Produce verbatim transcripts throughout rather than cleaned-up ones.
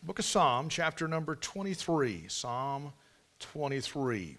Book of Psalm, chapter number twenty-three. Psalm twenty-three.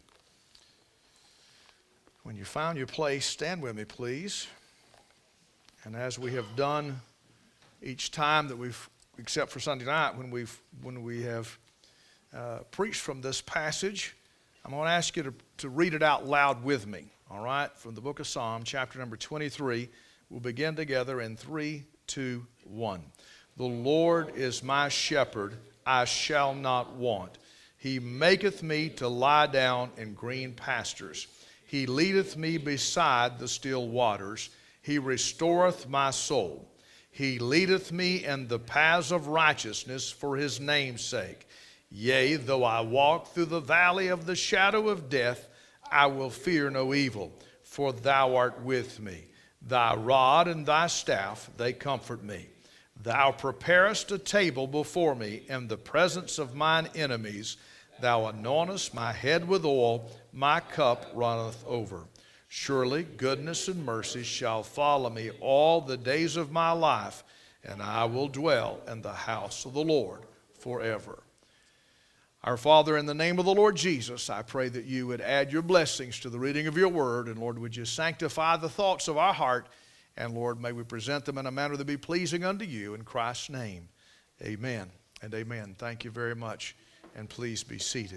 When you found your place, stand with me, please. And as we have done each time that we've, except for Sunday night, when we've when we have uh, preached from this passage, I'm going to ask you to, to read it out loud with me. All right, from the book of Psalm, chapter number twenty-three. We'll begin together in three, two, one. The Lord is my shepherd, I shall not want. He maketh me to lie down in green pastures. He leadeth me beside the still waters. He restoreth my soul. He leadeth me in the paths of righteousness for his name's sake. Yea, though I walk through the valley of the shadow of death, I will fear no evil, for thou art with me. Thy rod and thy staff, they comfort me. Thou preparest a table before me in the presence of mine enemies. Thou anointest my head with oil, my cup runneth over. Surely goodness and mercy shall follow me all the days of my life, and I will dwell in the house of the Lord forever. Our Father, in the name of the Lord Jesus, I pray that you would add your blessings to the reading of your word, and Lord, would you sanctify the thoughts of our heart, and Lord, may we present them in a manner that be pleasing unto you. In Christ's name, amen and amen. Thank you very much, and please be seated.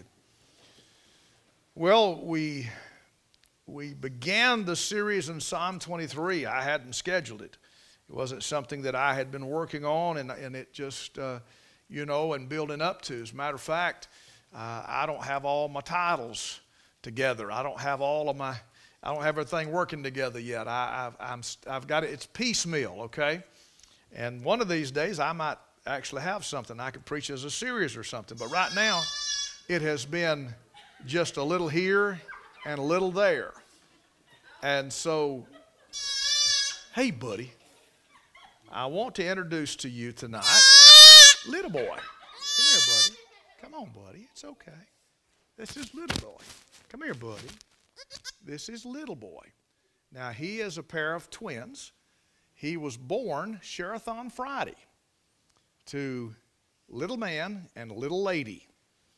Well, we, we began the series in Psalm twenty-three. I hadn't scheduled it. It wasn't something that I had been working on, and, and it just, uh, you know, and building up to. As a matter of fact, uh, I don't have all my titles together. I don't have all of my... I don't have everything working together yet. I, I've, I'm, I've got it. It's piecemeal, okay? And one of these days, I might actually have something I could preach as a series or something. But right now, it has been just a little here and a little there. And so, hey, buddy, I want to introduce to you tonight, little boy. Come here, buddy. Come on, buddy. It's okay. This is little boy. Come here, buddy. This is little boy. Now, he is a pair of twins. He was born Sherathon Friday to little man and little lady.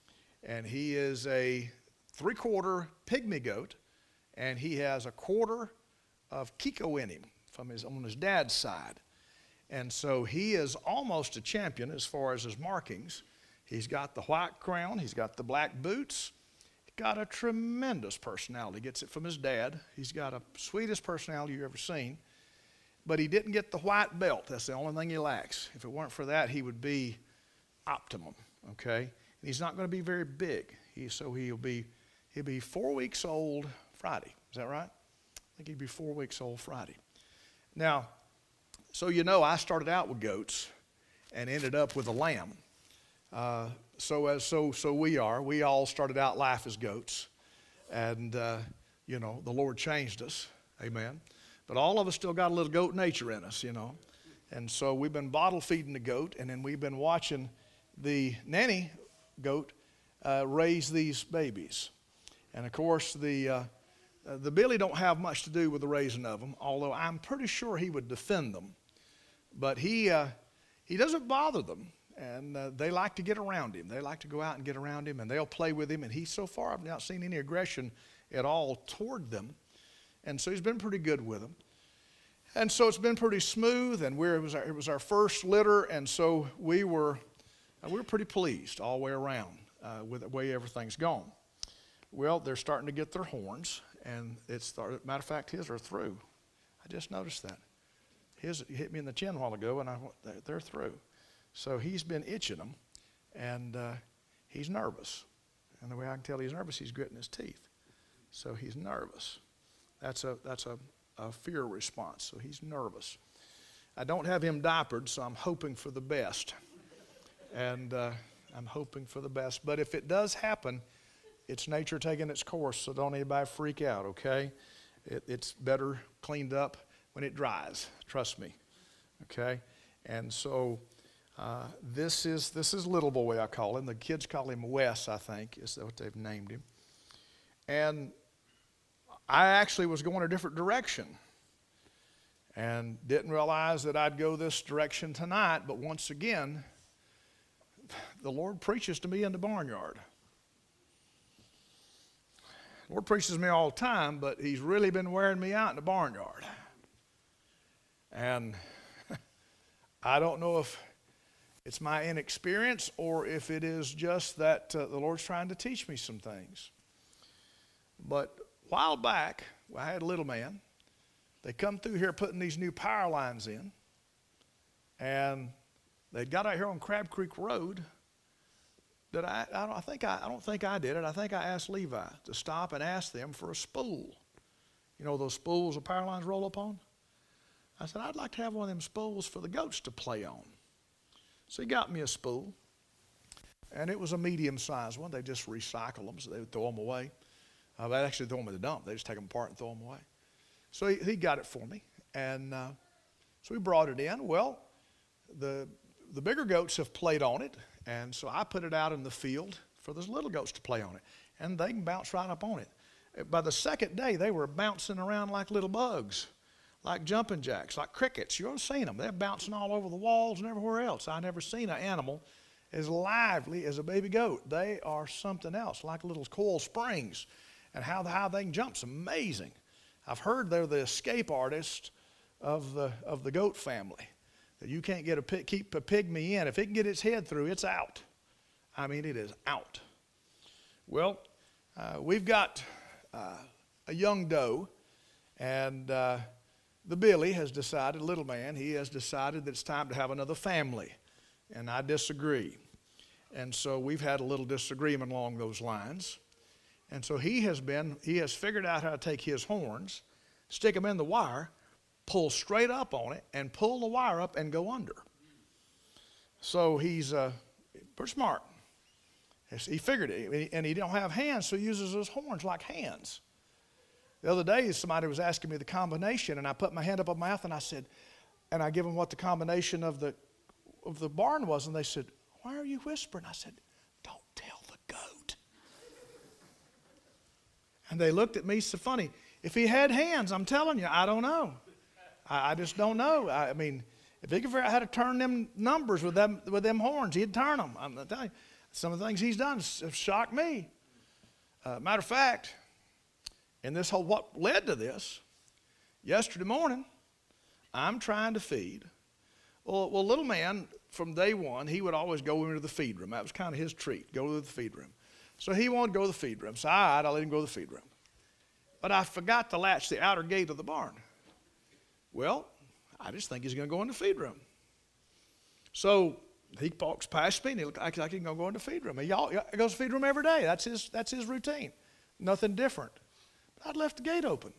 And he is a three-quarter pygmy goat, and he has a quarter of Kiko in him from his, on his dad's side. And so he is almost a champion as far as his markings. He's got the white crown. He's got the black boots. Got a tremendous personality. Gets it from his dad. He's got a sweetest personality you've ever seen. But he didn't get the white belt. That's the only thing he lacks. If it weren't for that, he would be optimum. Okay? And he's not going to be very big. He, so he'll be he'll be four weeks old Friday. Is that right? I think he'd be four weeks old Friday. Now, so you know, I started out with goats and ended up with a lamb. Uh, so as so so we are. We all started out life as goats, and uh, you know the Lord changed us, amen. But all of us still got a little goat nature in us, you know, and so we've been bottle feeding the goat, and then we've been watching the nanny goat uh, raise these babies, and of course the uh, uh, the Billy don't have much to do with the raising of them, although I'm pretty sure he would defend them, but he uh, he doesn't bother them. And uh, they like to get around him. They like to go out and get around him, and they'll play with him. And he, so far, I've not seen any aggression at all toward them. And so he's been pretty good with them. And so it's been pretty smooth, and we're, it, was our, it was our first litter, and so we were, uh, we were pretty pleased all the way around uh, with the way everything's gone. Well, they're starting to get their horns, and it's, matter of fact, his are through. I just noticed that. His hit me in the chin a while ago, and I went, they're through. So he's been itching them, and uh, he's nervous. And the way I can tell he's nervous, he's gritting his teeth. So he's nervous. That's a that's a, a fear response. So he's nervous. I don't have him diapered, so I'm hoping for the best. And uh, I'm hoping for the best. But if it does happen, it's nature taking its course, so don't anybody freak out, okay? It, it's better cleaned up when it dries. Trust me, okay? And so... Uh, this is this is little boy, I call him. The kids call him Wes, I think, is what they've named him. And I actually was going a different direction and didn't realize that I'd go this direction tonight. But once again, the Lord preaches to me in the barnyard. The Lord preaches to me all the time, but he's really been wearing me out in the barnyard. And I don't know if it's my inexperience or if it is just that uh, the Lord's trying to teach me some things. But a while back, I had a little man. They come through here putting these new power lines in. And they got out here on Crab Creek Road. That I, I, don't, I, think I, I don't think I did it. I think I asked Levi to stop and ask them for a spool. You know those spools the power lines roll up on? I said, I'd like to have one of them spools for the goats to play on. So he got me a spool. And it was a medium-sized one. They just recycle them, so they would throw them away. Uh, they actually throw them in the dump. They just take them apart and throw them away. So he, he got it for me. And uh, so we brought it in. Well, the, the bigger goats have played on it. And so I put it out in the field for those little goats to play on it. And they can bounce right up on it. By the second day, they were bouncing around like little bugs, like jumping jacks, like crickets. You've seen them. They're bouncing all over the walls and everywhere else. I've never seen an animal as lively as a baby goat. They are something else, like little coil springs. And how, how they can jump is amazing. I've heard they're the escape artists of the, of the goat family. That you can't get a pig, keep a pygmy in. If it can get its head through, it's out. I mean, it is out. Well, uh, we've got uh, a young doe, and uh, the Billy has decided, little man, he has decided that it's time to have another family, and I disagree. And so we've had a little disagreement along those lines. And so he has been, he has figured out how to take his horns, stick them in the wire, pull straight up on it, and pull the wire up and go under. So he's uh, pretty smart. He figured it, and he don't have hands, so he uses his horns like hands. The other day, somebody was asking me the combination, and I put my hand up on my mouth, and I said, and I give them what the combination of the of the barn was, and they said, "Why are you whispering?" I said, "Don't tell the goat." And they looked at me so funny. If he had hands, I'm telling you, I don't know. I just don't know. I mean, if he could figure out how to turn them numbers with them with them horns, he'd turn them. I'm telling you, some of the things he's done have shocked me. Uh, matter of fact, in this whole, what led to this, yesterday morning, I'm trying to feed. Well, well, little man, from day one, he would always go into the feed room. That was kind of his treat, go to the feed room. So he wanted to go to the feed room. So all right, I let him go to the feed room. But I forgot to latch the outer gate of the barn. Well, I just think he's going to go in the feed room. So he walks past me, and he looks like he's going to go in the feed room. He, he goes to the feed room every day. That's his, that's his routine. Nothing different. But I'd left the gate open.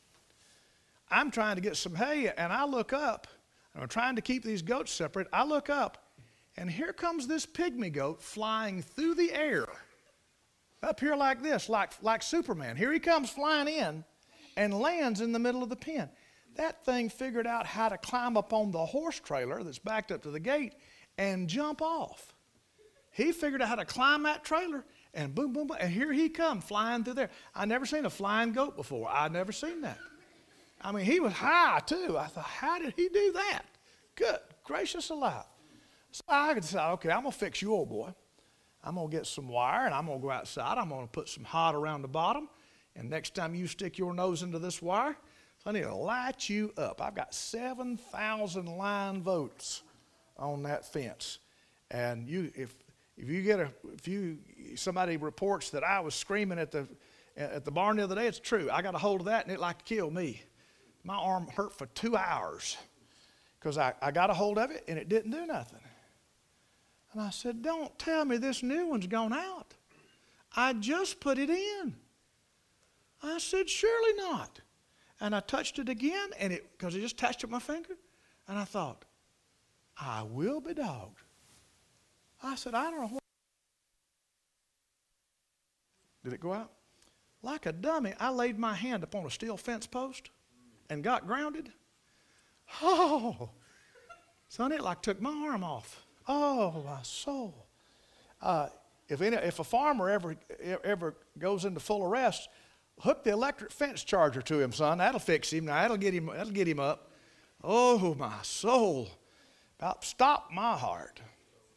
I'm trying to get some hay, and I look up, and I'm trying to keep these goats separate. I look up, and here comes this pygmy goat flying through the air, up here like this, like, like Superman. Here he comes flying in and lands in the middle of the pen. That thing figured out how to climb up on the horse trailer that's backed up to the gate and jump off. He figured out how to climb that trailer, and boom, boom, boom, and here he come flying through there. I never seen a flying goat before. I'd never seen that. I mean, he was high too. I thought, how did he do that? Good gracious alive. So I decided, okay, I'm gonna fix you, old boy. I'm gonna get some wire, and I'm gonna go outside. I'm gonna put some hot around the bottom, and next time you stick your nose into this wire, I need to light you up. I've got seven thousand line votes on that fence. And you, if if you get a, if you, somebody reports that I was screaming at the, at the barn the other day, it's true. I got a hold of that, and it like killed me. My arm hurt for two hours because I, I got a hold of it, and it didn't do nothing. And I said, don't tell me this new one's gone out. I just put it in. I said, surely not. And I touched it again, and it, because I just touched it with my finger, and I thought, I will be dogged. I said, I don't know what. Did it go out? Like a dummy, I laid my hand upon a steel fence post and got grounded. Oh, son, it like took my arm off. Oh, my soul. Uh, if, any, if a farmer ever, ever goes into full arrest, hook the electric fence charger to him, son. That'll fix him. Now, that'll get him, that'll get him up. Oh, my soul. About stopped my heart.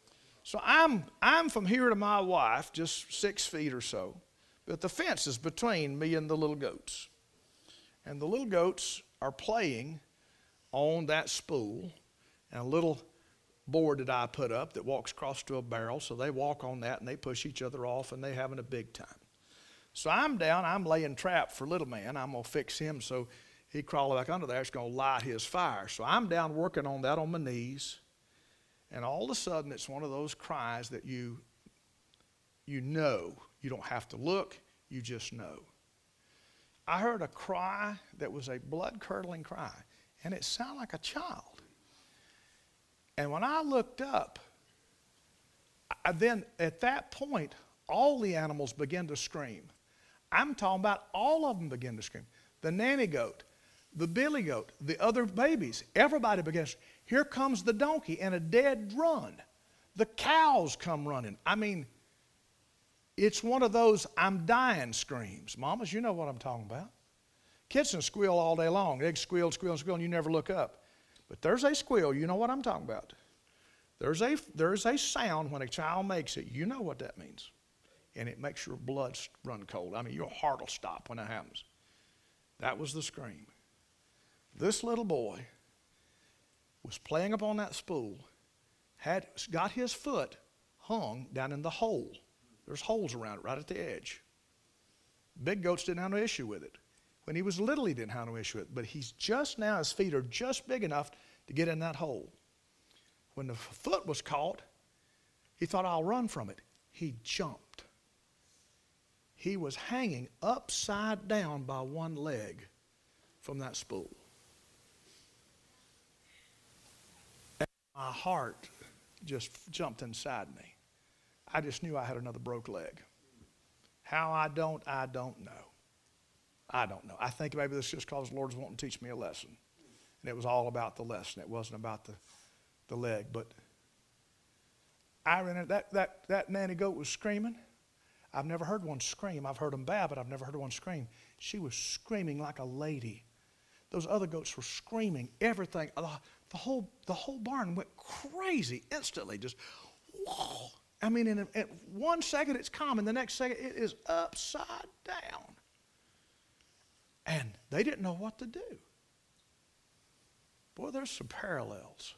So I'm, I'm from here to my wife, just six feet or so, but the fence is between me and the little goats. And the little goats are playing on that spool and a little board that I put up that walks across to a barrel. So they walk on that and they push each other off and they're having a big time. So I'm down, I'm laying trap for little man. I'm going to fix him so he crawl back under there. It's going to light his fire. So I'm down working on that on my knees. And all of a sudden it's one of those cries that you, you know. You don't have to look, you just know. I heard a cry that was a blood-curdling cry. And it sounded like a child. And when I looked up, I, then at that point, all the animals began to scream. I'm talking about all of them began to scream. The nanny goat, the billy goat, the other babies, everybody began to scream. Here comes the donkey in a dead run. The cows come running. I mean, it's one of those I'm dying screams. Mamas, you know what I'm talking about. Kids can squeal all day long. They squeal, squeal, squeal, and you never look up. But there's a squeal, you know what I'm talking about. There's a, there's a sound when a child makes it, you know what that means. And it makes your blood run cold. I mean, your heart will stop when that happens. That was the scream. This little boy was playing up on that spool, had got his foot hung down in the hole. There's holes around it right at the edge. Big goats didn't have no issue with it. When he was little, he didn't have no issue with it. But he's just now, his feet are just big enough to get in that hole. When the foot was caught, he thought, I'll run from it. He jumped. He was hanging upside down by one leg from that spool. And my heart just jumped inside me. I just knew I had another broke leg. How I don't, I don't know. I don't know. I think maybe this is just because the Lord's wanting to teach me a lesson. And it was all about the lesson. It wasn't about the, the leg. But I ran it, that, that, that nanny goat was screaming. I've never heard one scream. I've heard them baa, but I've never heard one scream. She was screaming like a lady. Those other goats were screaming. Everything. The, the, whole, the whole barn went crazy instantly. Just, whoa. I mean, in, a, in one second it's calm, and the next second it is upside down. And they didn't know what to do. Boy, there's some parallels.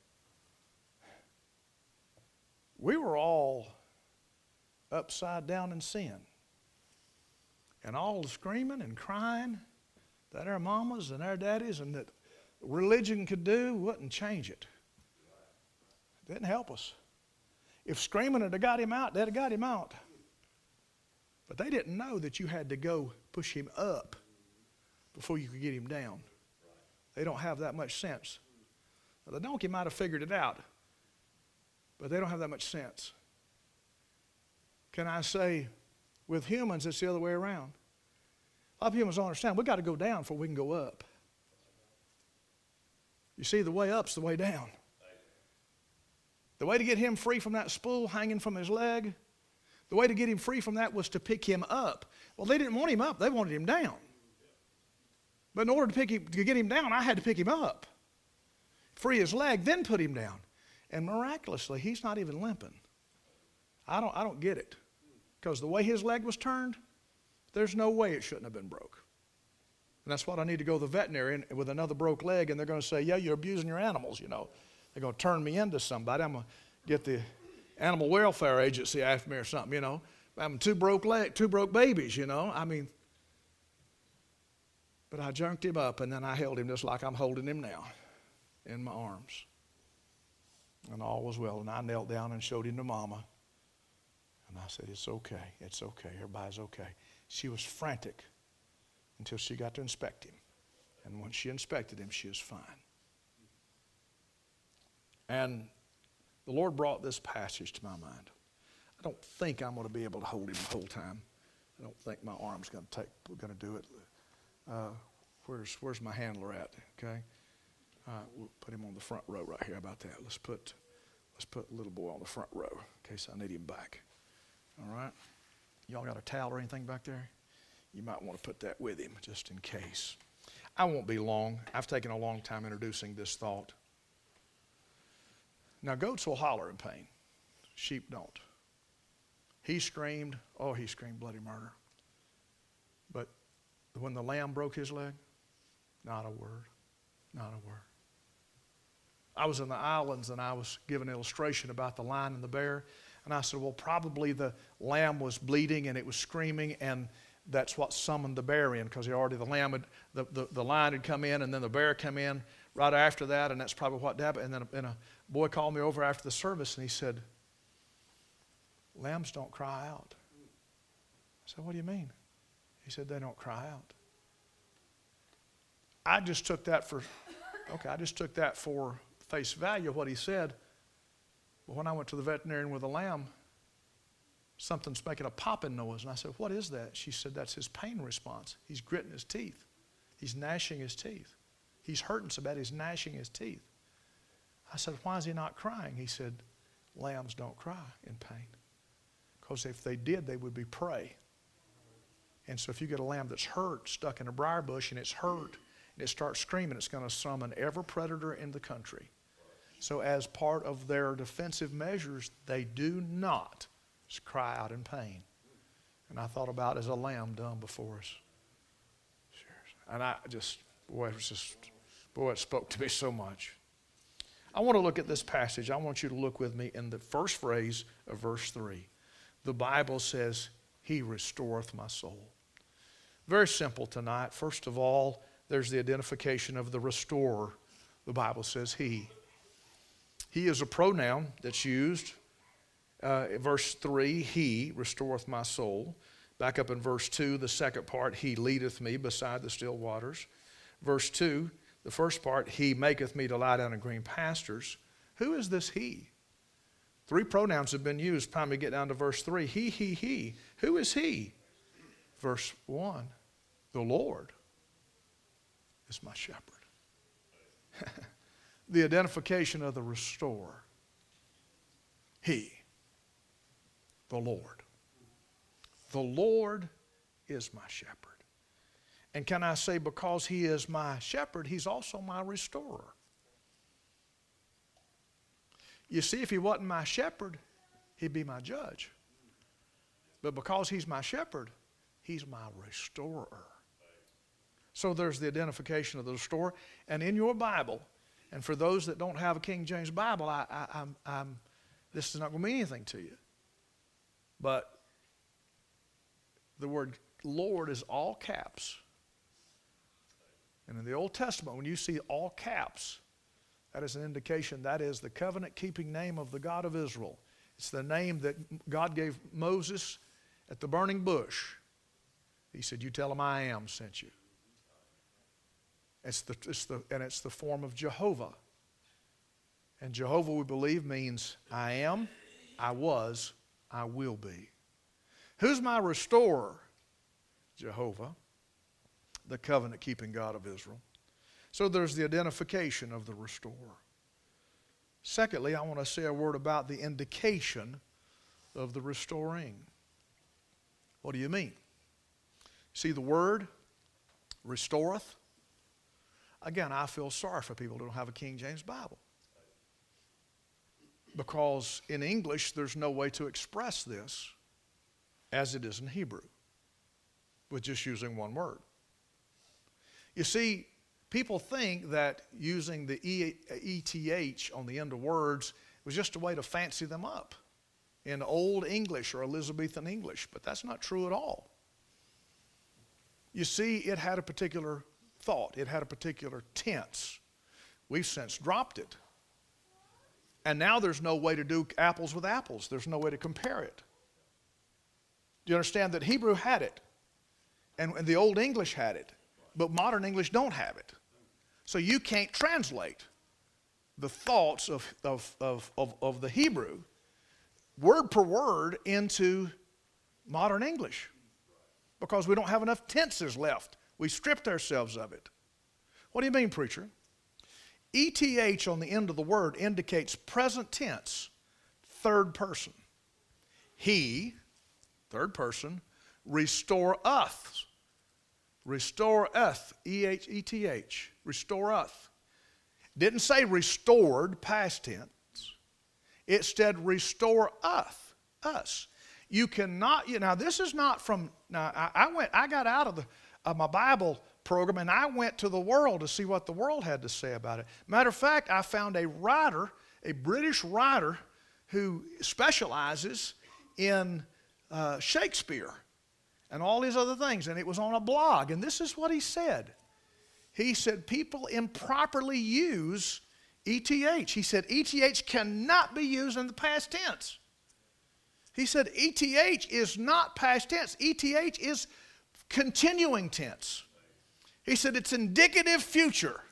We were all upside down in sin. And all the screaming and crying that our mamas and our daddies and that religion could do wouldn't change it. It didn't help us. If screaming had got him out, they'd have got him out. But they didn't know that you had to go push him up before you could get him down. They don't have that much sense. Now, the donkey might have figured it out, but they don't have that much sense. Can I say, with humans, it's the other way around. A lot of humans don't understand. We've got to go down before we can go up. You see, the way up's the way down. The way to get him free from that spool hanging from his leg, the way to get him free from that was to pick him up. Well, they didn't want him up. They wanted him down. But in order to, pick him, to get him down, I had to pick him up, free his leg, then put him down. And miraculously, he's not even limping. I don't, I don't get it. Because the way his leg was turned, there's no way it shouldn't have been broke. And that's what I need to go to the veterinarian with another broke leg, and they're going to say, yeah, you're abusing your animals, you know. They're going to turn me into somebody. I'm going to get the animal welfare agency after me or something, you know. I'm two broke leg, two broke babies, you know. I mean, but I jerked him up, and then I held him just like I'm holding him now in my arms. And all was well. And I knelt down and showed him to Mama. And I said, it's okay. It's okay. Everybody's okay. She was frantic until she got to inspect him. And when she inspected him, she was fine. And the Lord brought this passage to my mind. I don't think I'm going to be able to hold him the whole time. I don't think my arm's going to take, going to do it. Uh, where's where's my handler at? Okay, uh, we'll put him on the front row right here. How about that? Let's put let's put little boy on the front row in case I need him back. All right, y'all got a towel or anything back there? You might want to put that with him just in case. I won't be long. I've taken a long time introducing this thought. Now goats will holler in pain. Sheep don't. He screamed, oh, he screamed bloody murder. But when the lamb broke his leg, not a word, not a word. I was in the islands and I was given an illustration about the lion and the bear. And I said, well, probably the lamb was bleeding and it was screaming, and that's what summoned the bear in, because he already, the lamb had, the, the, the lion had come in, and then the bear came in right after that, and that's probably what happened. And then a, and a boy called me over after the service and he said, lambs don't cry out. I said, what do you mean? He said, they don't cry out. I just took that for, okay, I just took that for face value, what he said. But when I went to the veterinarian with a lamb, something's making a popping noise. And I said, what is that? She said, that's his pain response. He's gritting his teeth. He's gnashing his teeth. He's hurting so bad he's gnashing his teeth. I said, why is he not crying? He said, lambs don't cry in pain. Because if they did, they would be prey. And so if you get a lamb that's hurt, stuck in a briar bush, and it's hurt, and it starts screaming, it's going to summon every predator in the country. So as part of their defensive measures, they do not cry out in pain. And I thought about it as a lamb done before us. And I just, boy, it was just, boy, it spoke to me so much. I want to look at this passage. I want you to look with me in the first phrase of verse three. The Bible says, he restoreth my soul. Very simple tonight. First of all, there's the identification of the restorer. The Bible says he. He is a pronoun that's used. Uh, verse three, he restoreth my soul. Back up in verse two, the second part, he leadeth me beside the still waters. Verse two, the first part, he maketh me to lie down in green pastures. Who is this he? Three pronouns have been used. Time to get down to verse three. He, he, he. Who is he? Verse one, the Lord is my shepherd. The identification of the restorer. He, the Lord. The Lord is my shepherd. And can I say, because he is my shepherd, he's also my restorer. You see, if he wasn't my shepherd, he'd be my judge. But because he's my shepherd, he's my restorer. So there's the identification of the restorer. And in your Bible, and for those that don't have a King James Bible, I, I, I'm, I'm, this is not going to mean anything to you. But the word Lord is all caps. And in the Old Testament, when you see all caps, that is an indication that is the covenant-keeping name of the God of Israel. It's the name that God gave Moses at the burning bush. He said, you tell him I am sent you. It's the, it's the, and it's the form of Jehovah. And Jehovah, we believe, means I am, I was, I will be. Who's my restorer? Jehovah, the covenant-keeping God of Israel. So there's the identification of the restorer. Secondly, I want to say a word about the indication of the restoring. What do you mean? See the word restoreth? Again, I feel sorry for people who don't have a King James Bible. Because in English, there's no way to express this as it is in Hebrew, with just using one word. You see, people think that using the E T H on the end of words was just a way to fancy them up in Old English or Elizabethan English, but that's not true at all. You see, it had a particular thought. It had a particular tense. We've since dropped it. And now there's no way to do apples with apples. There's no way to compare it. Do you understand that Hebrew had it, and, and the Old English had it, but modern English don't have it. So you can't translate the thoughts of, of, of, of, of the Hebrew word per word into modern English because we don't have enough tenses left. We stripped ourselves of it. What do you mean, preacher? E T H on the end of the word indicates present tense, third person. He, third person, restoreth. Restoreth, E H E T H, restoreth. Didn't say restored, past tense. It said, restore us. Us. You cannot, you know, this is not from, now I, I went, I got out of, the, of my Bible program and I went to the world to see what the world had to say about it. Matter of fact, I found a writer, a British writer who specializes in uh, Shakespeare and all these other things, and it was on a blog, and this is what he said. He said people improperly use E T H. He said E T H cannot be used in the past tense. He said E T H is not past tense. E T H is continuing tense. He said it's indicative future.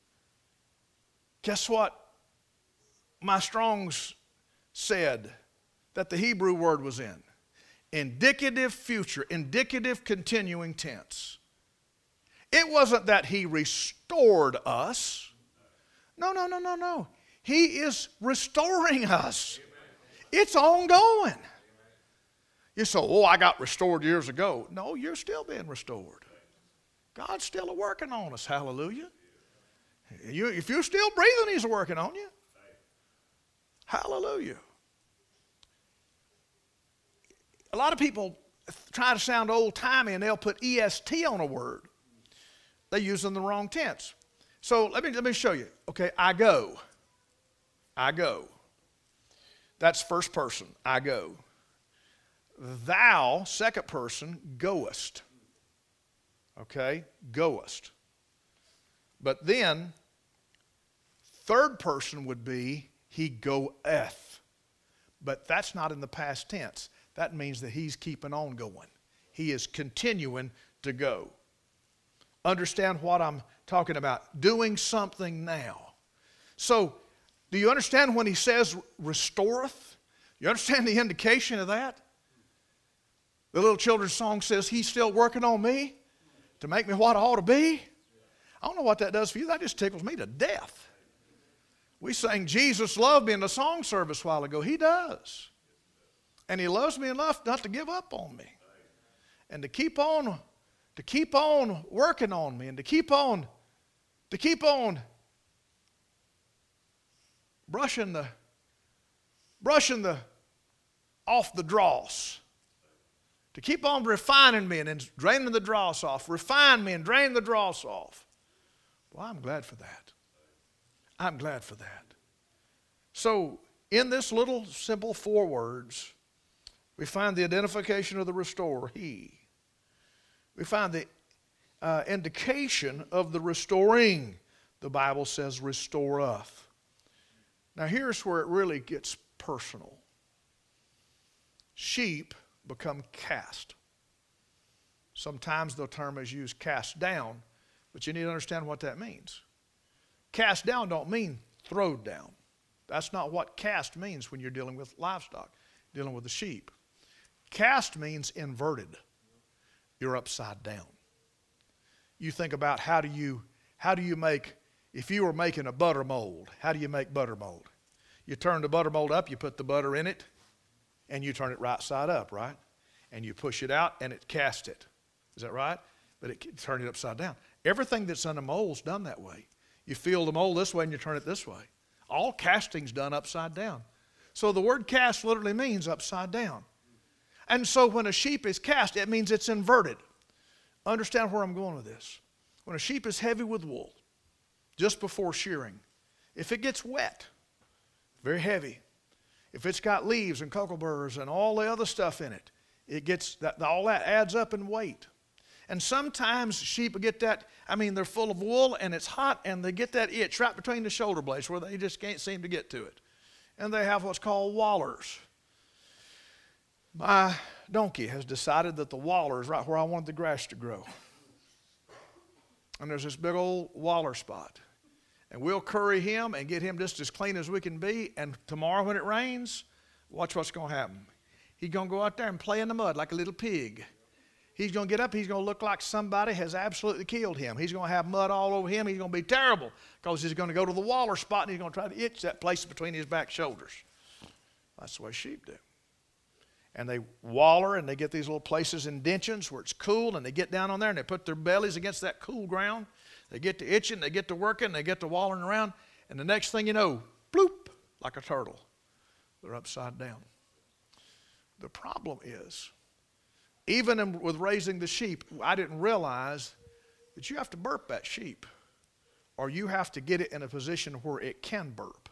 Guess what my Strong's said that the Hebrew word was in? Indicative future, indicative continuing tense. It wasn't that he restored us. No, no, no, no, no. He is restoring us. It's ongoing. You say, oh, I got restored years ago. No, you're still being restored. God's still working on us. Hallelujah. You, if you're still breathing, he's working on you. Hallelujah. A lot of people try to sound old-timey and they'll put E S T on a word. They use it in the wrong tense. So let me, let me show you. Okay, I go. I go. That's first person, I go. Thou, second person, goest. Okay, goest. But then, third person would be, he goeth. But that's not in the past tense. That means that he's keeping on going. He is continuing to go. Understand what I'm talking about. Doing something now. So, do you understand when he says restoreth? You understand the indication of that? The little children's song says, he's still working on me to make me what I ought to be. I don't know what that does for you. That just tickles me to death. We sang Jesus loved me in the song service a while ago. He does. And he loves me enough not to give up on me. And to keep on, to keep on working on me and to keep on, to keep on brushing the, brushing the, off the dross. To keep on refining me and then draining the dross off. Refine me and drain the dross off. Well, I'm glad for that. I'm glad for that. So, in this little simple four words, we find the identification of the restorer, he. We find the uh, indication of the restoring. The Bible says, restoreth. Now, here's where it really gets personal. Sheep become cast. Sometimes the term is used cast down, but you need to understand what that means. Cast down don't mean throwed down. That's not what cast means when you're dealing with livestock, dealing with the sheep. Cast means inverted. You're upside down. You think about how do you, how do you make, if you were making a butter mold, how do you make butter mold? You turn the butter mold up, you put the butter in it, and you turn it right side up, right? And you push it out, and it casts it. Is that right? But it turn it upside down. Everything that's in a mold is done that way. You feel the mold this way, and you turn it this way. All casting's done upside down. So the word cast literally means upside down. And so when a sheep is cast, it means it's inverted. Understand where I'm going with this. When a sheep is heavy with wool, just before shearing, if it gets wet, very heavy, if it's got leaves and cockleburrs and all the other stuff in it, it gets that, all that adds up in weight. And sometimes sheep get that, I mean, they're full of wool and it's hot and they get that itch right between the shoulder blades where they just can't seem to get to it. And they have what's called wallers. My donkey has decided that the waller is right where I wanted the grass to grow. And there's this big old waller spot. And we'll curry him and get him just as clean as we can be. And tomorrow when it rains, watch what's going to happen. He's going to go out there and play in the mud like a little pig. He's going to get up. He's going to look like somebody has absolutely killed him. He's going to have mud all over him. He's going to be terrible because he's going to go to the waller spot and he's going to try to itch that place between his back shoulders. That's the way sheep do. And they waller and they get these little places, indentions where it's cool, and they get down on there and they put their bellies against that cool ground. They get to itching, they get to working, they get to wallering around, and the next thing you know, bloop, like a turtle. They're upside down. The problem is, even in, with raising the sheep, I didn't realize that you have to burp that sheep, or you have to get it in a position where it can burp.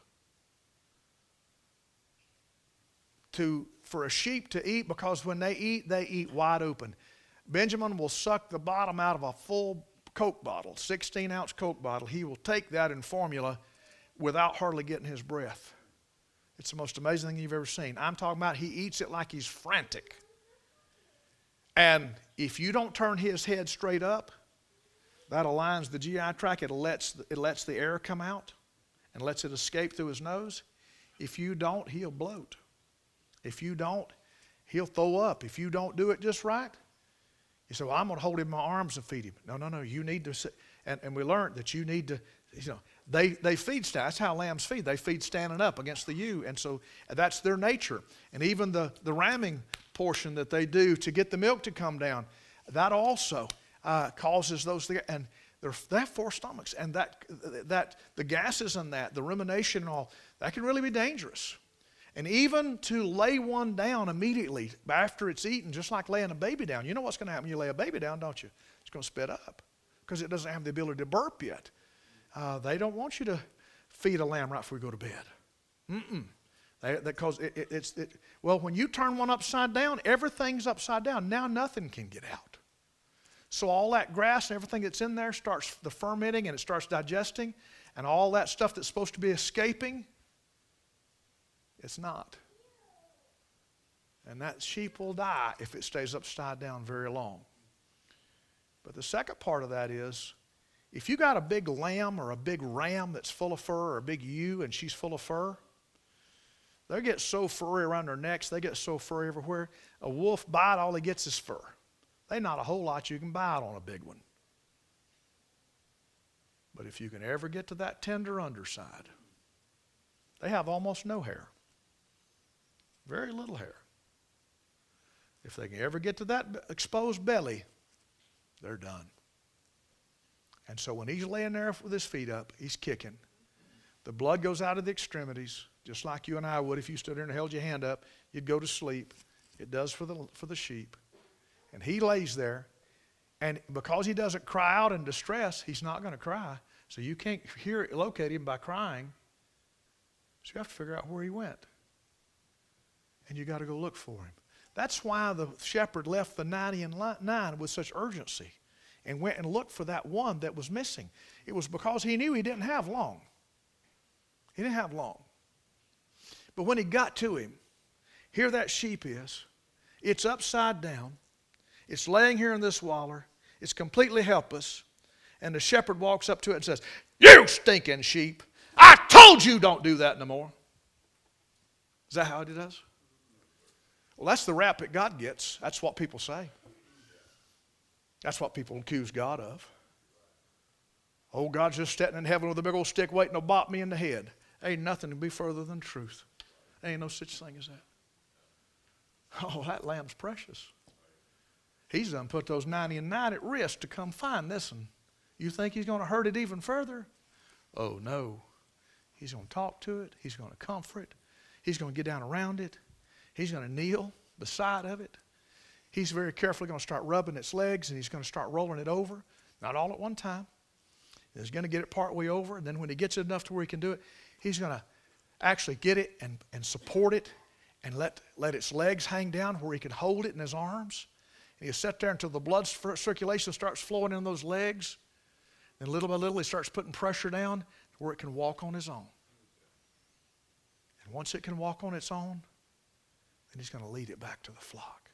To, for a sheep to eat, because when they eat, they eat wide open. Benjamin will suck the bottom out of a full Coke bottle, sixteen ounce Coke bottle. He will take that in formula without hardly getting his breath. It's the most amazing thing you've ever seen. I'm talking about he eats it like he's frantic. And if you don't turn his head straight up, that aligns the G I tract. It lets, it lets the air come out and lets it escape through his nose. If you don't, he'll bloat. If you don't, he'll throw up. If you don't do it just right, you say, well, I'm going to hold him in my arms and feed him. No, no, no. You need to sit. And, and we learned that you need to, you know, they, they feed. That's how lambs feed. They feed standing up against the ewe. And so that's their nature. And even the, the ramming portion that they do to get the milk to come down, that also uh, causes those things. And they have four stomachs. And that, that the gases in that, the rumination and all, that can really be dangerous. And even to lay one down immediately after it's eaten, just like laying a baby down. You know what's going to happen when you lay a baby down, don't you? It's going to spit up because it doesn't have the ability to burp yet. Uh, they don't want you to feed a lamb right before you go to bed. Mm-mm. They, because it, it, it's, it, well, when you turn one upside down, everything's upside down. Now nothing can get out. So all that grass and everything that's in there starts the fermenting and it starts digesting. And all that stuff that's supposed to be escaping, it's not. And that sheep will die if it stays upside down very long. But the second part of that is, if you got a big lamb or a big ram that's full of fur, or a big ewe and she's full of fur, they get so furry around their necks, they get so furry everywhere. A wolf bite, all he gets is fur. There's not a whole lot you can bite on a big one. But if you can ever get to that tender underside, they have almost no hair. Very little hair. If they can ever get to that exposed belly, they're done. And so when he's laying there with his feet up, he's kicking. The blood goes out of the extremities, just like you and I would if you stood there and held your hand up. You'd go to sleep. It does for the, for the sheep. And he lays there, and because he doesn't cry out in distress, he's not going to cry. So you can't hear it, locate him by crying. So you have to figure out where he went. And you got to go look for him. That's why the shepherd left the ninety and nine with such urgency and went and looked for that one that was missing. It was because he knew he didn't have long. He didn't have long. But when he got to him, here that sheep is. It's upside down. It's laying here in this waller. It's completely helpless. And the shepherd walks up to it and says, "You stinking sheep. I told you don't do that no more." Is that how he does? Well, that's the rap that God gets. That's what people say. That's what people accuse God of. Oh, God's just sitting in heaven with a big old stick waiting to bop me in the head. Ain't nothing to be further than truth. Ain't no such thing as that. Oh, that lamb's precious. He's done put those ninety and nine at risk to come find this one. You think he's going to hurt it even further? Oh, no. He's going to talk to it. He's going to comfort it. He's going to get down around it. He's going to kneel beside of it. He's very carefully going to start rubbing its legs, and he's going to start rolling it over. Not all at one time. He's going to get it part way over, and then when he gets it enough to where he can do it, he's going to actually get it and, and support it and let, let its legs hang down where he can hold it in his arms. And he'll sit there until the blood circulation starts flowing in those legs. Then little by little he starts putting pressure down where it can walk on his own. And once it can walk on its own, then he's going to lead it back to the flock.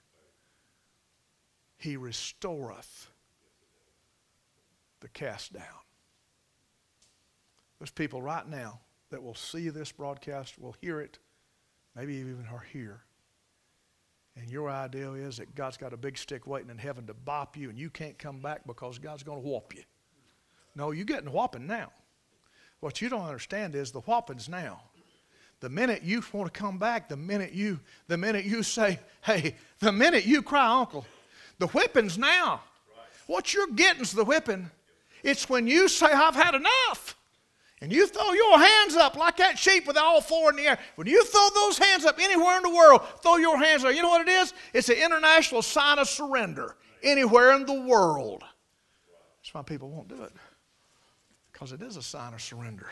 He restoreth the cast down. There's people right now that will see this broadcast, will hear it, maybe even are here. And your idea is that God's got a big stick waiting in heaven to bop you, and you can't come back because God's going to whop you. No, you're getting whopping now. What you don't understand is the whopping's now. The minute you want to come back, the minute you, the minute you say, hey, the minute you cry, uncle, the whipping's now. Right. What you're getting's the whipping. It's when you say, I've had enough. and you throw your hands up like that sheep with all four in the air, when you throw those hands up anywhere in the world, throw your hands up. You know what it is? It's an international sign of surrender anywhere in the world. That's why people won't do it, because it is a sign of surrender.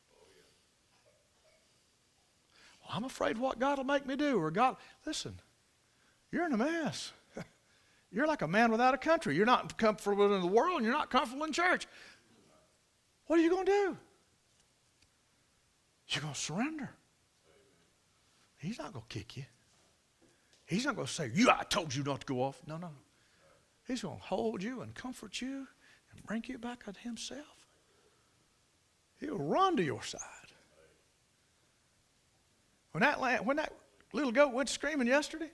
Well, I'm afraid what God will make me do, or God, listen, you're in a mess. You're like a man without a country. You're not comfortable in the world, and you're not comfortable in church. What are you going to do? You're going to surrender. He's not going to kick you. He's not going to say, "You, I told you not to go off." No, no. He's going to hold you and comfort you and bring you back unto himself. He'll run to your side. When that, lamb, when that little goat went screaming yesterday,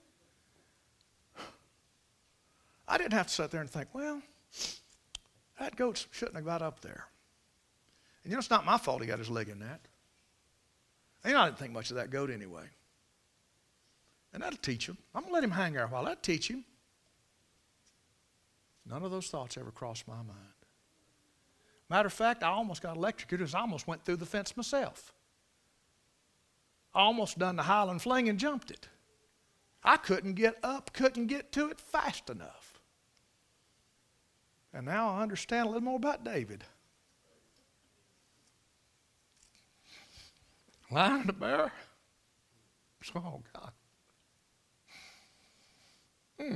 I didn't have to sit there and think, well, that goat shouldn't have got up there. And you know, it's not my fault he got his leg in that. And you know, I didn't think much of that goat anyway. And that'll teach him. I'm going to let him hang there a while. That'll teach him. None of those thoughts ever crossed my mind. Matter of fact, I almost got electrocuted because I almost went through the fence myself. I almost done the Highland fling and jumped it. I couldn't get up, couldn't get to it fast enough. And now I understand a little more about David. Lion and the bear. Oh, God. Hmm.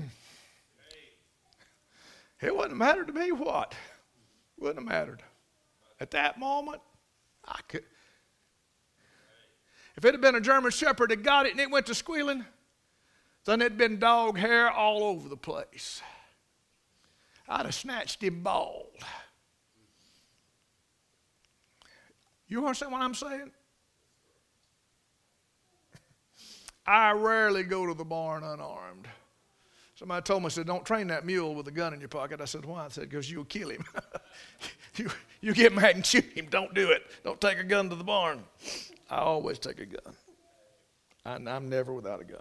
It wouldn't matter to me what. Wouldn't have mattered. At that moment, I could. If it had been a German Shepherd that got it and it went to squealing, then it'd been dog hair all over the place. I'd have snatched him bald. You understand what I'm saying? I rarely go to the barn unarmed. Somebody told me, said, "Don't train that mule with a gun in your pocket." I said, "Why?" I said, "Because you'll kill him." you, you get mad and shoot him. Don't do it. Don't take a gun to the barn. I always take a gun. I, I'm never without a gun.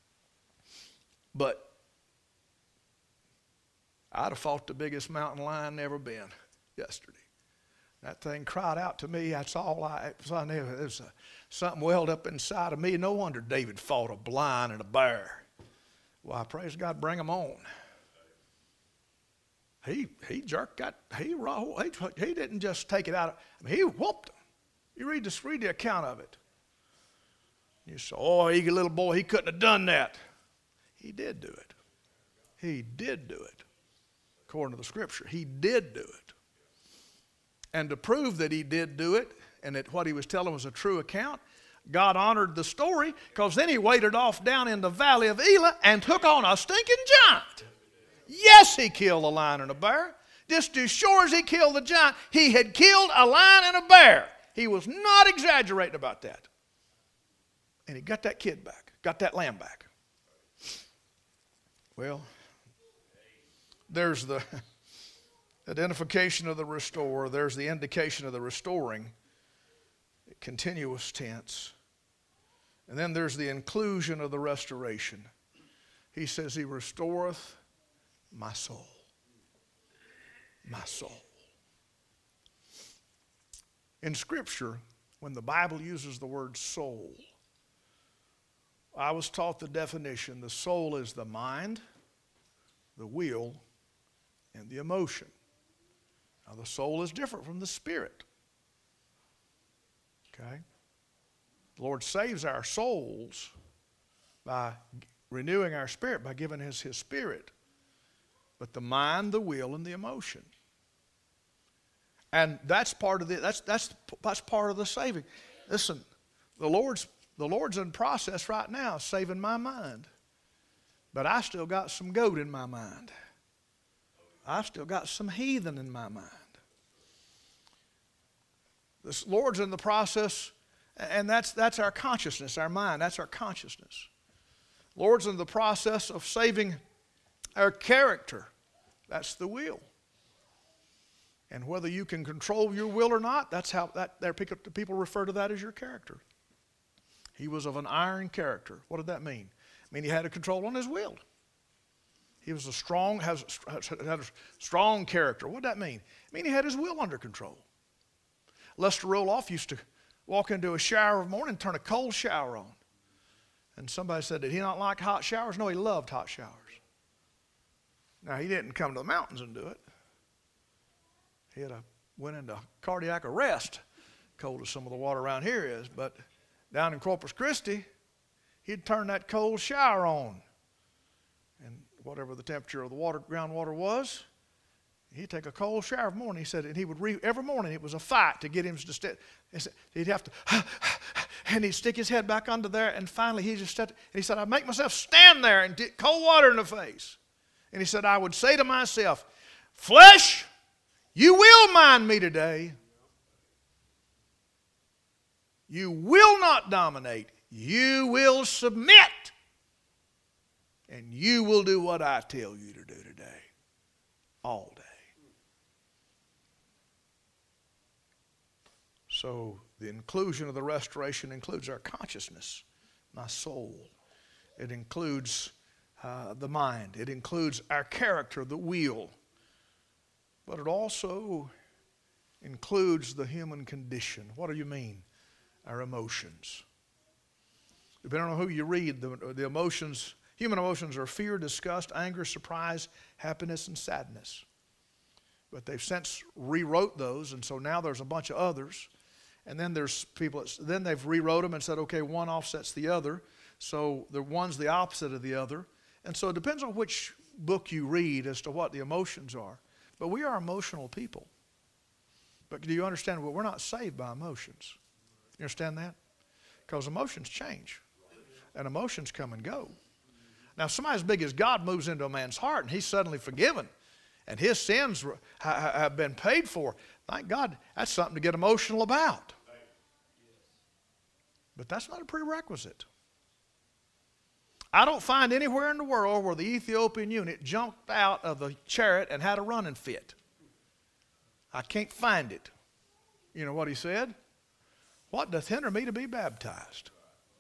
But I'd have fought the biggest mountain lion ever been yesterday. That thing cried out to me. That's all I, I knew. It was a, something welled up inside of me. No wonder David fought a lion and a bear. Why, praise God, bring them on. He he jerked that, he, he, he didn't just take it out. Of, I mean, he whooped them. You read, this, read the account of it. You say, "Oh, eager little boy, he couldn't have done that." He did do it. He did do it. According to the scripture, he did do it. And to prove that he did do it and that what he was telling was a true account, God honored the story, because then he waded off down in the valley of Elah and took on a stinking giant. Yes, he killed a lion and a bear. Just as sure as he killed the giant, he had killed a lion and a bear. He was not exaggerating about that. And he got that kid back, got that lamb back. Well, there's the identification of the restorer. There's the indication of the restoring, continuous tense. And then there's the inclusion of the restoration. He says, "He restoreth my soul." My soul. In Scripture, when the Bible uses the word soul, I was taught the definition: the soul is the mind, the will, and the emotion. Now, the soul is different from the spirit. Okay? The Lord saves our souls by renewing our spirit, by giving us His Spirit. But the mind, the will, and the emotion. And that's part of the that's that's that's part of the saving. Listen, the Lord's the Lord's in process right now saving my mind. But I still got some goat in my mind. I still got some heathen in my mind. The Lord's in the process, and that's that's our consciousness, our mind. That's our consciousness. Lord's in the process of saving our character. That's the will. And whether you can control your will or not, that's how that there people refer to that as your character. He was of an iron character. What did that mean? I mean, he had a control on his will. He was a strong, has had a strong character. What did that mean? I mean, he had his will under control. Lester Roloff used to walk into a shower in the morning and turn a cold shower on. And somebody said, did he not like hot showers? No, he loved hot showers. Now, he didn't come to the mountains and do it. He had a, went into cardiac arrest, cold as some of the water around here is. But down in Corpus Christi, he'd turn that cold shower on. And whatever the temperature of the water, groundwater was, he'd take a cold shower every morning. He said, and he would, re, every morning it was a fight to get him to stay. He'd have to, and he'd stick his head back under there, and finally he just stepped, and he said, I'd make myself stand there and get cold water in the face. And he said, I would say to myself, flesh, you will mind me today. You will not dominate. You will submit. And you will do what I tell you to do today. All day. So the inclusion of the restoration includes our consciousness, my soul. It includes uh, the mind. It includes our character, the will. But it also includes the human condition. What do you mean? Our emotions. Depending on who you read, the, the emotions, human emotions are fear, disgust, anger, surprise, happiness, and sadness. But they've since rewrote those, and so now there's a bunch of others. And then there's people, then they've rewrote them and said, okay, one offsets the other. So the one's the opposite of the other. And so it depends on which book you read as to what the emotions are. But we are emotional people. But do you understand? Well, we're not saved by emotions. You understand that? Because emotions change. And emotions come and go. Now, if somebody as big as God moves into a man's heart and he's suddenly forgiven and his sins have been paid for, thank God, that's something to get emotional about. But that's not a prerequisite. I don't find anywhere in the world where the Ethiopian eunuch jumped out of the chariot and had a running fit. I can't find it. You know what he said? What doth hinder me to be baptized?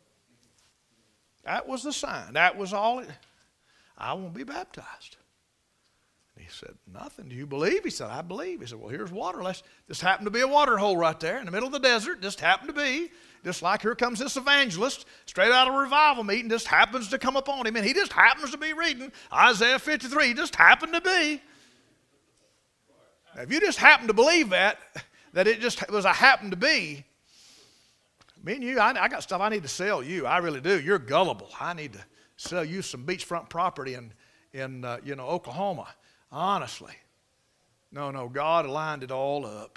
That was the sign. That was all. It, I won't be baptized. And he said, nothing. Do you believe? He said, I believe. He said, well, here's water. Let's, this happened to be a water hole right there in the middle of the desert. Just happened to be. Just like here comes this evangelist straight out of a revival meeting. Just happens to come upon him. And he just happens to be reading Isaiah fifty-three. He just happened to be. Now, if you just happen to believe that, that it just was a happen to be, me and you, I, I got stuff I need to sell you. I really do. You're gullible. I need to sell you some beachfront property in, in uh, you know, Oklahoma. Honestly. No, no, God lined it all up.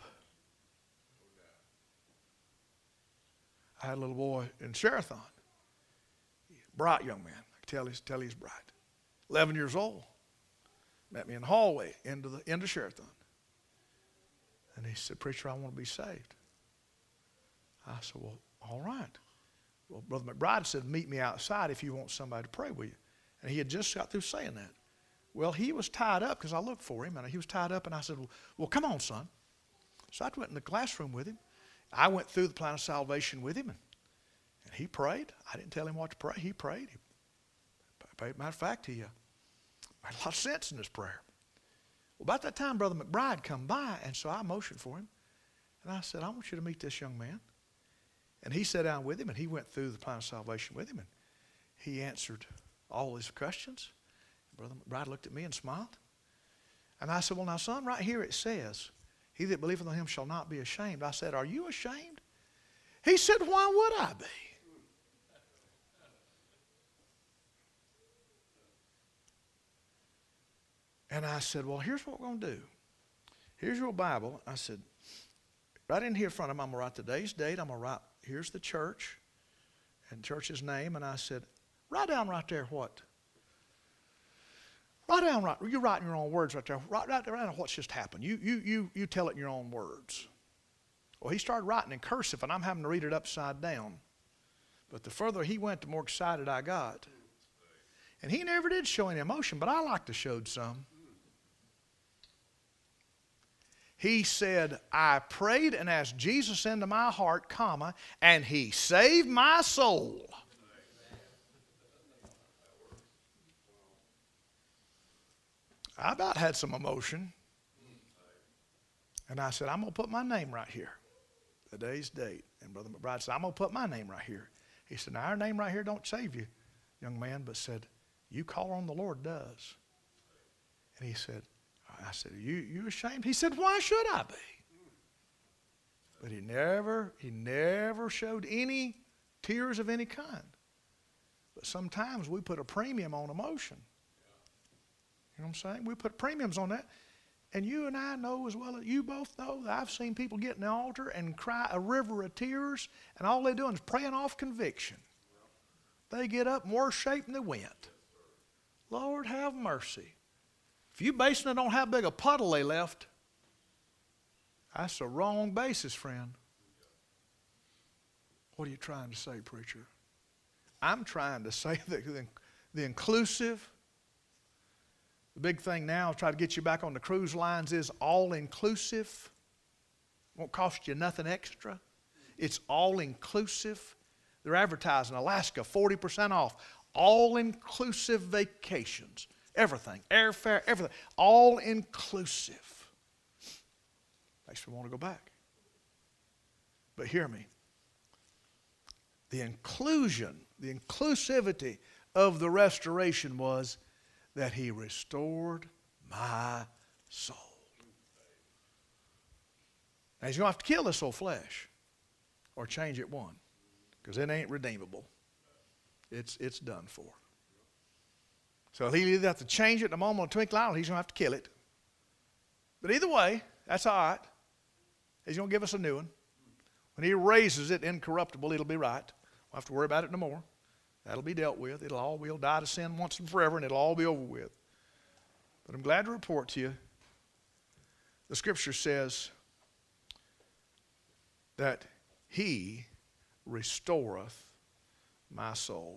I had a little boy in Sherathon. Bright young man. I can tell he's, tell he's bright. eleven years old. Met me in the hallway into, the, into Sherathon. And he said, preacher, I want to be saved. I said, well, all right. Well, Brother McBride said, meet me outside if you want somebody to pray with you. And he had just got through saying that. Well, he was tied up because I looked for him, and he was tied up, and I said, well, well, come on, son. So I went in the classroom with him. I went through the plan of salvation with him, and, and he prayed. I didn't tell him what to pray. He prayed. He, matter of fact, he uh, had a lot of sense in his prayer. Well, about that time, Brother McBride come by, and so I motioned for him. And I said, I want you to meet this young man. And he sat down with him, and he went through the plan of salvation with him, and he answered all his questions. Brother McBride looked at me and smiled. And I said, well, now, son, right here it says, he that believeth on him shall not be ashamed. I said, are you ashamed? He said, why would I be? And I said, well, here's what we're going to do. Here's your Bible. I said, right in here in front of him, I'm going to write today's date. I'm going to write, here's the church and church's name. And I said, write down right there what? Write down right. You're writing your own words right there. Write, write down what's just happened. You, you, you, you tell it in your own words. Well, he started writing in cursive, and I'm having to read it upside down. But the further he went, the more excited I got. And he never did show any emotion, but I like to show some. He said, I prayed and asked Jesus into my heart, comma, and he saved my soul. I about had some emotion. And I said, I'm going to put my name right here. the day's date. And Brother McBride said, I'm going to put my name right here. He said, now our name right here don't save you, young man, but said, you call on the Lord does. And he said, I said, you, you ashamed? He said, why should I be? But he never, he never showed any tears of any kind. But sometimes we put a premium on emotion. You know what I'm saying? We put premiums on that. And you and I know as well as you both know that I've seen people get in the altar and cry a river of tears, and all they're doing is praying off conviction. They get up in worse shape than they went. Lord, have mercy. If you basing it on how big a puddle they left, that's the wrong basis, friend. What are you trying to say, preacher? I'm trying to say that the, the inclusive, the big thing now, try to get you back on the cruise lines, is all-inclusive. Won't cost you nothing extra. It's all-inclusive. They're advertising Alaska, forty percent off. All-inclusive vacations. Everything. Airfare, everything. All-inclusive. Makes me want to go back. But hear me. The inclusion, the inclusivity of the restoration was that he restored my soul. Now he's going to have to kill this old flesh or change it one, because it ain't redeemable. It's, it's done for. So he'll either have to change it in a moment, a twinkling eye, or he's going to have to kill it. But either way, that's all right. He's going to give us a new one. When he raises it incorruptible, it'll be right. We'll have to worry about it no more. That'll be dealt with. It'll all, we'll die to sin once and forever, and it'll all be over with. But I'm glad to report to you, the Scripture says that he restoreth my soul.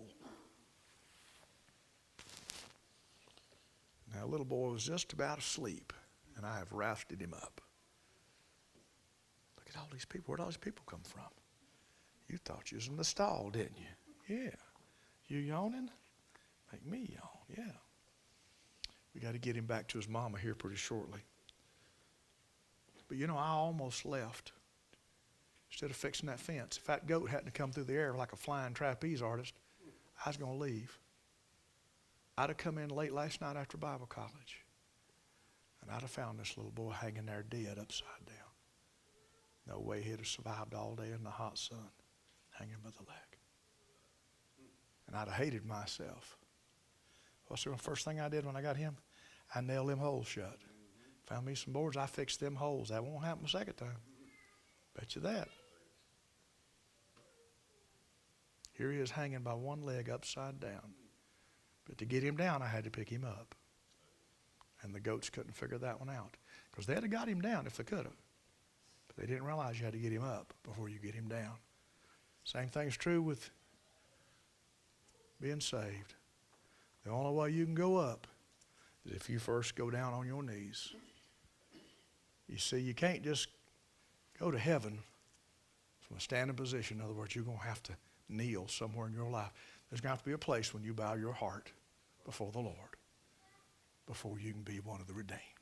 Now, a little boy was just about asleep, and I have rousted him up. Look at all these people. Where'd all these people come from? You thought you was in the stall, didn't you? Yeah. You yawning? Make me yawn, yeah. We got to get him back to his mama here pretty shortly. But you know, I almost left. Instead of fixing that fence, if that goat hadn't come through the air like a flying trapeze artist, I was going to leave. I'd have come in late last night after Bible college, and I'd have found this little boy hanging there dead upside down. No way he'd have survived all day in the hot sun, hanging by the leg. And I'd have hated myself. What's the first thing I did when I got him? I nailed them holes shut. Found me some boards, I fixed them holes. That won't happen the second time. Bet you that. Here he is hanging by one leg upside down. But to get him down, I had to pick him up. And the goats couldn't figure that one out. Because they'd have got him down if they could have. But they didn't realize you had to get him up before you get him down. Same thing's true with being saved. The only way you can go up is if you first go down on your knees. You see, you can't just go to heaven from a standing position. In other words, you're going to have to kneel somewhere in your life. There's going to have to be a place when you bow your heart before the Lord, before you can be one of the redeemed.